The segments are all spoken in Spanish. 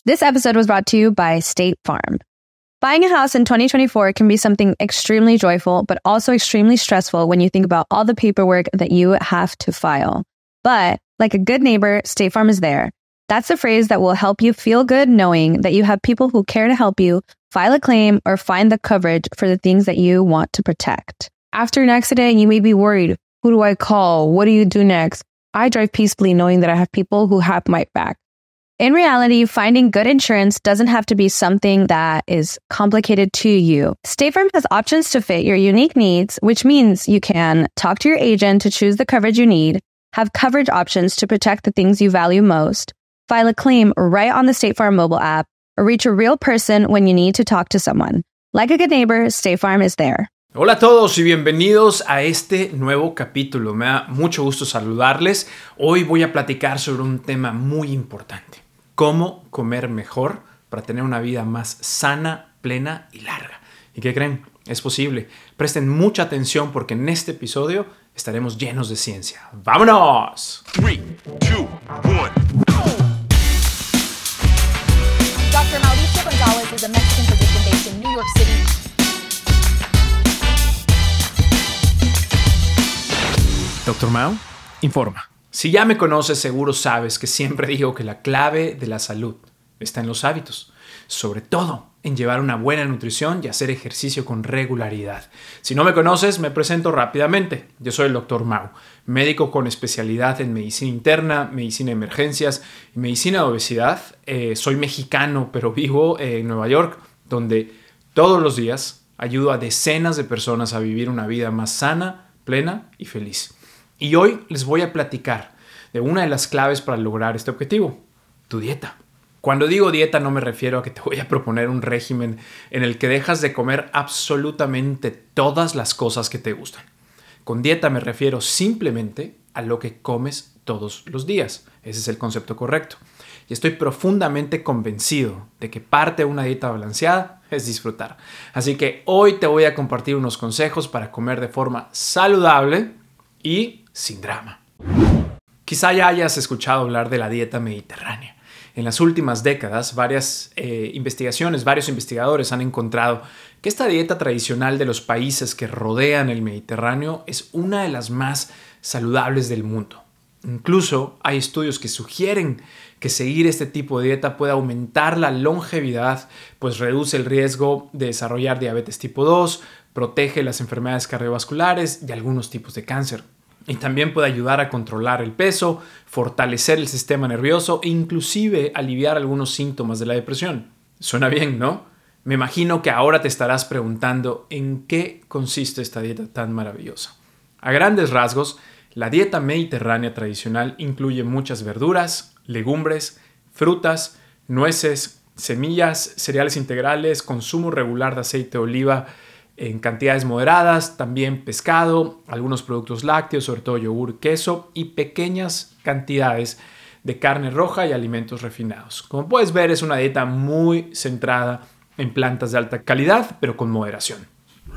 This episode was brought to you by State Farm. Buying a house in 2024 can be something extremely joyful, but also extremely stressful when you think about all the paperwork that you have to file. But like a good neighbor, State Farm is there. That's the phrase that will help you feel good knowing that you have people who care to help you file a claim or find the coverage for the things that you want to protect. After an accident, you may be worried. Who do I call? What do you do next? I drive peacefully knowing that I have people who have my back. In reality, finding good insurance doesn't have to be something that is complicated to you. State Farm has options to fit your unique needs, which means you can talk to your agent to choose the coverage you need, have coverage options to protect the things you value most, file a claim right on the State Farm mobile app, or reach a real person when you need to talk to someone. Like a good neighbor, State Farm is there. Hola a todos y bienvenidos a este nuevo capítulo. Me da mucho gusto saludarles. Hoy voy a platicar sobre un tema muy importante. Cómo comer mejor para tener una vida más sana, plena y larga. ¿Y qué creen? Es posible. Presten mucha atención porque en este episodio estaremos llenos de ciencia. ¡Vámonos! 3, 2, 1. Dr. Mauricio Gonzalez is a Mexican physician based in New York City. Dr. Mau, informa. Si ya me conoces, seguro sabes que siempre digo que la clave de la salud está en los hábitos, sobre todo en llevar una buena nutrición y hacer ejercicio con regularidad. Si no me conoces, me presento rápidamente. Yo soy el Dr. Mau, médico con especialidad en medicina interna, medicina de emergencias y medicina de obesidad. Soy mexicano, pero vivo en Nueva York, donde todos los días ayudo a decenas de personas a vivir una vida más sana, plena y feliz. Y hoy les voy a platicar de una de las claves para lograr este objetivo, tu dieta. Cuando digo dieta no me refiero a que te voy a proponer un régimen en el que dejas de comer absolutamente todas las cosas que te gustan. Con dieta me refiero simplemente a lo que comes todos los días. Ese es el concepto correcto. Y estoy profundamente convencido de que parte de una dieta balanceada es disfrutar. Así que hoy te voy a compartir unos consejos para comer de forma saludable y sin drama. Quizá ya hayas escuchado hablar de la dieta mediterránea. En las últimas décadas, varios investigadores han encontrado que esta dieta tradicional de los países que rodean el Mediterráneo es una de las más saludables del mundo. Incluso hay estudios que sugieren que seguir este tipo de dieta puede aumentar la longevidad, pues reduce el riesgo de desarrollar diabetes tipo 2, protege las enfermedades cardiovasculares y algunos tipos de cáncer. Y también puede ayudar a controlar el peso, fortalecer el sistema nervioso e inclusive aliviar algunos síntomas de la depresión. Suena bien, ¿no? Me imagino que ahora te estarás preguntando en qué consiste esta dieta tan maravillosa. A grandes rasgos, la dieta mediterránea tradicional incluye muchas verduras, legumbres, frutas, nueces, semillas, cereales integrales, consumo regular de aceite de oliva en cantidades moderadas, también pescado, algunos productos lácteos, sobre todo yogur, queso y pequeñas cantidades de carne roja y alimentos refinados. Como puedes ver, es una dieta muy centrada en plantas de alta calidad, pero con moderación.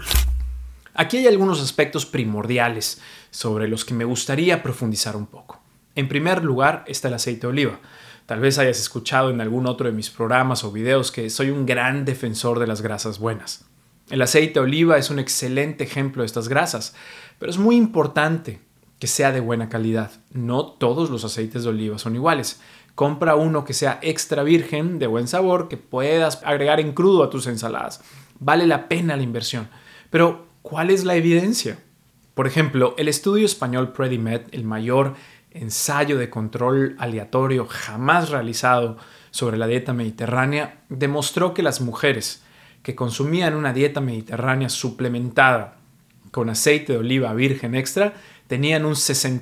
Aquí hay algunos aspectos primordiales sobre los que me gustaría profundizar un poco. En primer lugar está el aceite de oliva. Tal vez hayas escuchado en algún otro de mis programas o videos que soy un gran defensor de las grasas buenas. El aceite de oliva es un excelente ejemplo de estas grasas, pero es muy importante que sea de buena calidad. No todos los aceites de oliva son iguales. Compra uno que sea extra virgen, de buen sabor, que puedas agregar en crudo a tus ensaladas. Vale la pena la inversión. Pero, ¿cuál es la evidencia? Por ejemplo, el estudio español PREDIMED, el mayor ensayo de control aleatorio jamás realizado sobre la dieta mediterránea, demostró que las mujeres que consumían una dieta mediterránea suplementada con aceite de oliva virgen extra tenían un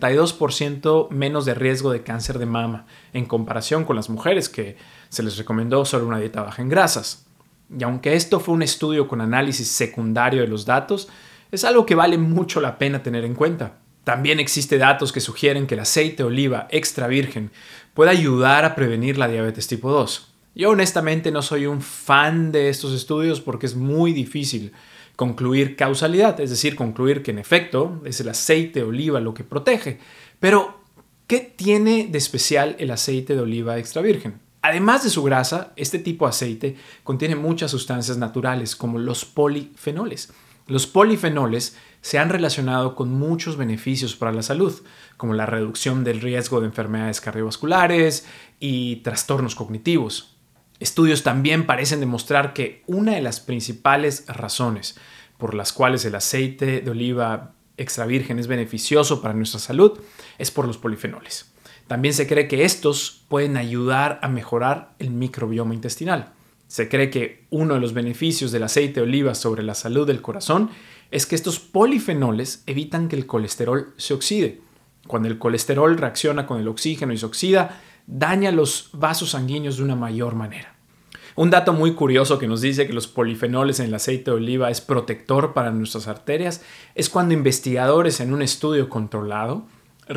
62% menos de riesgo de cáncer de mama en comparación con las mujeres que se les recomendó solo una dieta baja en grasas. Y aunque esto fue un estudio con análisis secundario de los datos, es algo que vale mucho la pena tener en cuenta. También existen datos que sugieren que el aceite de oliva extra virgen puede ayudar a prevenir la diabetes tipo 2. Yo honestamente no soy un fan de estos estudios porque es muy difícil concluir causalidad, es decir, concluir que en efecto es el aceite de oliva lo que protege. Pero, ¿qué tiene de especial el aceite de oliva extra virgen? Además de su grasa, este tipo de aceite contiene muchas sustancias naturales como los polifenoles. Los polifenoles se han relacionado con muchos beneficios para la salud, como la reducción del riesgo de enfermedades cardiovasculares y trastornos cognitivos. Estudios también parecen demostrar que una de las principales razones por las cuales el aceite de oliva extra virgen es beneficioso para nuestra salud es por los polifenoles. También se cree que estos pueden ayudar a mejorar el microbioma intestinal. Se cree que uno de los beneficios del aceite de oliva sobre la salud del corazón es que estos polifenoles evitan que el colesterol se oxide. Cuando el colesterol reacciona con el oxígeno y se oxida, daña los vasos sanguíneos de una mayor manera. Un dato muy curioso que nos dice que los polifenoles en el aceite de oliva es protector para nuestras arterias es cuando investigadores en un estudio controlado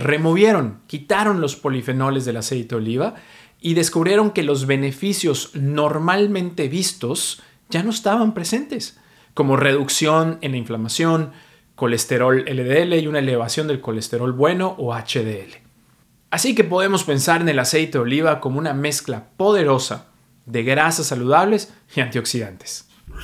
quitaron los polifenoles del aceite de oliva y descubrieron que los beneficios normalmente vistos ya no estaban presentes, como reducción en la inflamación, colesterol LDL y una elevación del colesterol bueno o HDL. Así que podemos pensar en el aceite de oliva como una mezcla poderosa de grasas saludables y antioxidantes.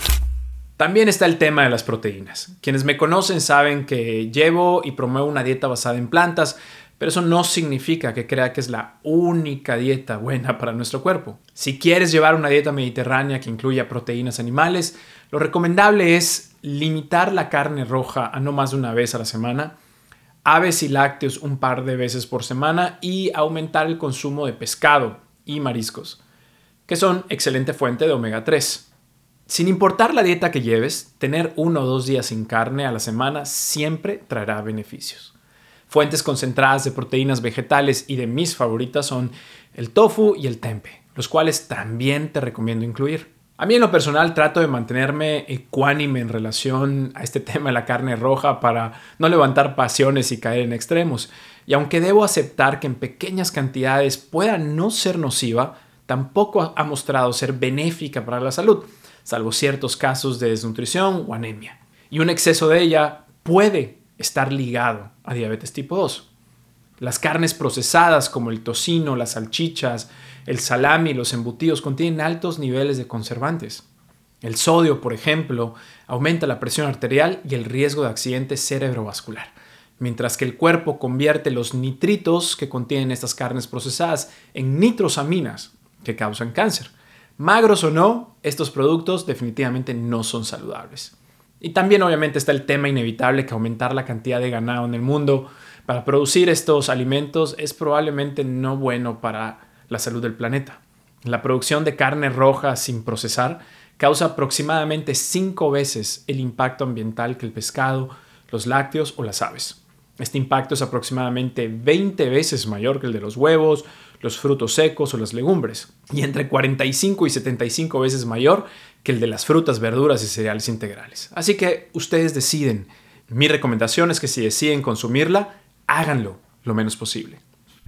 También está el tema de las proteínas. Quienes me conocen saben que llevo y promuevo una dieta basada en plantas, pero eso no significa que crea que es la única dieta buena para nuestro cuerpo. Si quieres llevar una dieta mediterránea que incluya proteínas animales, lo recomendable es limitar la carne roja a no más de una vez a la semana, aves y lácteos un par de veces por semana y aumentar el consumo de pescado y mariscos, que son excelente fuente de omega 3. Sin importar la dieta que lleves, tener 1 o 2 días sin carne a la semana siempre traerá beneficios. Fuentes concentradas de proteínas vegetales y de mis favoritas son el tofu y el tempeh, los cuales también te recomiendo incluir. A mí en lo personal trato de mantenerme ecuánime en relación a este tema de la carne roja para no levantar pasiones y caer en extremos. Y aunque debo aceptar que en pequeñas cantidades pueda no ser nociva, tampoco ha mostrado ser benéfica para la salud, salvo ciertos casos de desnutrición o anemia. Y un exceso de ella puede estar ligado a diabetes tipo 2. Las carnes procesadas como el tocino, las salchichas, el salami y los embutidos contienen altos niveles de conservantes. El sodio, por ejemplo, aumenta la presión arterial y el riesgo de accidente cerebrovascular, mientras que el cuerpo convierte los nitritos que contienen estas carnes procesadas en nitrosaminas que causan cáncer. Magros o no, estos productos definitivamente no son saludables. Y también obviamente está el tema inevitable que aumentar la cantidad de ganado en el mundo para producir estos alimentos es probablemente no bueno para la salud del planeta. La producción de carne roja sin procesar causa aproximadamente 5 veces el impacto ambiental que el pescado, los lácteos o las aves. Este impacto es aproximadamente 20 veces mayor que el de los huevos, los frutos secos o las legumbres, y entre 45 y 75 veces mayor que el de las frutas, verduras y cereales integrales. Así que ustedes deciden. Mi recomendación es que si deciden consumirla, háganlo lo menos posible.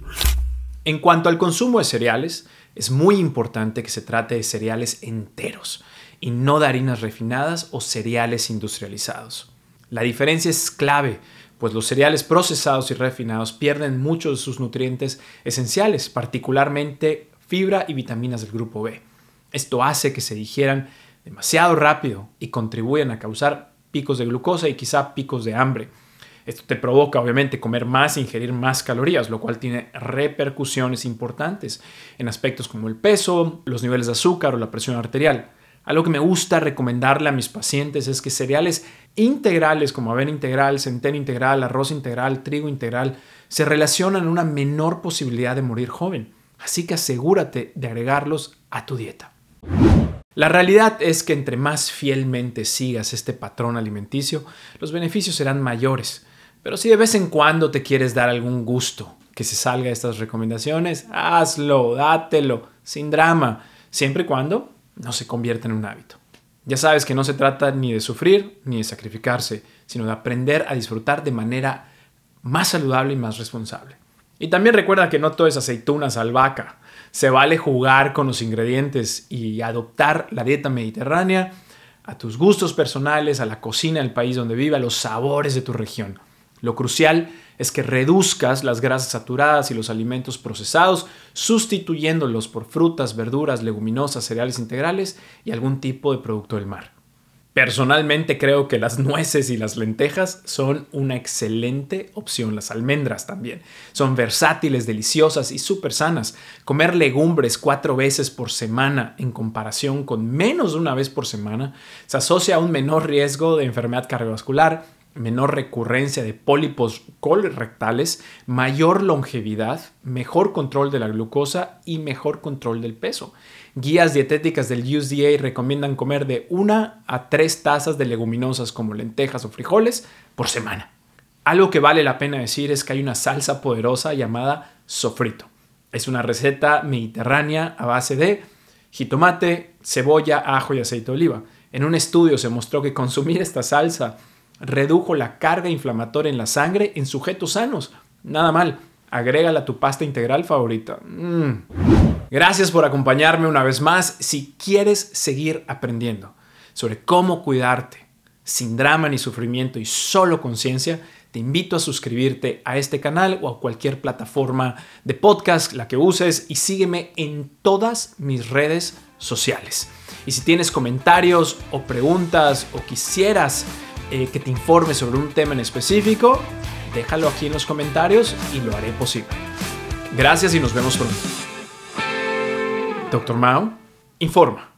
En cuanto al consumo de cereales, es muy importante que se trate de cereales enteros y no de harinas refinadas o cereales industrializados. La diferencia es clave, pues los cereales procesados y refinados pierden muchos de sus nutrientes esenciales, particularmente fibra y vitaminas del grupo B. Esto hace que se digieran demasiado rápido y contribuyen a causar picos de glucosa y quizá picos de hambre. Esto te provoca obviamente comer más e ingerir más calorías, lo cual tiene repercusiones importantes en aspectos como el peso, los niveles de azúcar o la presión arterial. Algo que me gusta recomendarle a mis pacientes es que cereales integrales como avena integral, centeno integral, arroz integral, trigo integral se relacionan en una menor posibilidad de morir joven. Así que asegúrate de agregarlos a tu dieta. La realidad es que entre más fielmente sigas este patrón alimenticio, los beneficios serán mayores. Pero si de vez en cuando te quieres dar algún gusto que se salga de estas recomendaciones, hazlo, dátelo, sin drama, siempre y cuando no se convierta en un hábito. Ya sabes que no se trata ni de sufrir ni de sacrificarse, sino de aprender a disfrutar de manera más saludable y más responsable. Y también recuerda que no todo es aceitunas, albahaca. Se vale jugar con los ingredientes y adoptar la dieta mediterránea a tus gustos personales, a la cocina del país donde viva, a los sabores de tu región. Lo crucial es que reduzcas las grasas saturadas y los alimentos procesados, sustituyéndolos por frutas, verduras, leguminosas, cereales integrales y algún tipo de producto del mar. Personalmente creo que las nueces y las lentejas son una excelente opción. Las almendras también. Son versátiles, deliciosas y súper sanas. Comer legumbres 4 veces por semana en comparación con menos de una vez por semana se asocia a un menor riesgo de enfermedad cardiovascular, menor recurrencia de pólipos colorectales, mayor longevidad, mejor control de la glucosa y mejor control del peso. Guías dietéticas del USDA recomiendan comer de 1 a 3 tazas de leguminosas como lentejas o frijoles por semana. Algo que vale la pena decir es que hay una salsa poderosa llamada sofrito. Es una receta mediterránea a base de jitomate, cebolla, ajo y aceite de oliva. En un estudio se mostró que consumir esta salsa redujo la carga inflamatoria en la sangre en sujetos sanos. Nada mal. Agrégala a tu pasta integral favorita. Gracias por acompañarme una vez más. Si quieres seguir aprendiendo sobre cómo cuidarte sin drama ni sufrimiento y solo conciencia, te invito a suscribirte a este canal o a cualquier plataforma de podcast, la que uses, y sígueme en todas mis redes sociales. Y si tienes comentarios o preguntas o quisieras que te informe sobre un tema en específico, déjalo aquí en los comentarios y lo haré posible. Gracias y nos vemos pronto. Dr. Mao informa.